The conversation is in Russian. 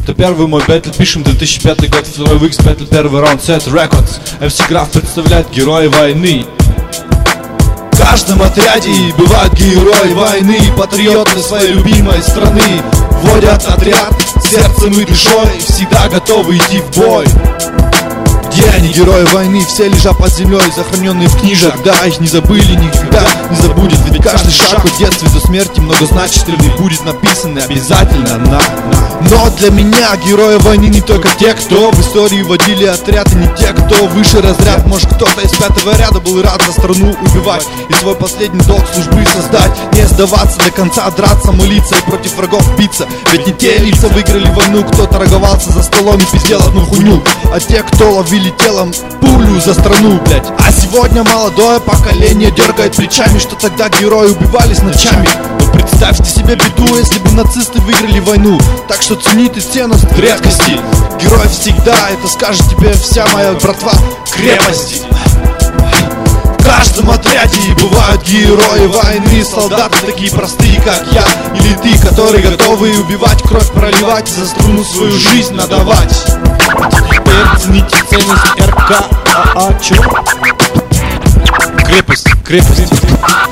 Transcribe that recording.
Это первый мой бэтл, пишем 2005 год, второй в X бэтл, первый раунд, Set Records. MC Graf представляет герои войны. В каждом отряде бывают герои войны, патриоты своей любимой страны. Вводят отряд сердцем и душой, всегда готовы идти в бой. Где они, герои войны? Все лежат под землей, захороненные в книжах. Да, их не забыли, никогда не забудет. Ведь каждый шаг от детства до смерти многозначительный будет написан обязательно на. Но для меня герои войны не только те, кто в истории водили отряд, и не те, кто выше разряд. Может, кто-то из 5-го ряда был рад за страну убивать и свой последний долг службы создать. Не сдаваться до конца, драться, молиться и против врагов биться. Ведь не те лица выиграли войну, кто торговался за столом и пиздел одну хуйню, а те, кто ловили телом пулю за страну, блять. А сегодня молодое поколение дергает плечами, что тогда герои убивались ночами. Но представьте себе беду, если бы нацисты выиграли войну. Так что цените ценность редкости. Герой всегда, это скажет тебе вся моя братва, крепости. В каждом отряде бывают герои войны, солдаты такие простые, как я или ты, которые готовы убивать, кровь проливать, за страну свою жизнь надавать. Теперь цените ценность РКАА. Чего? Крепость, крепость.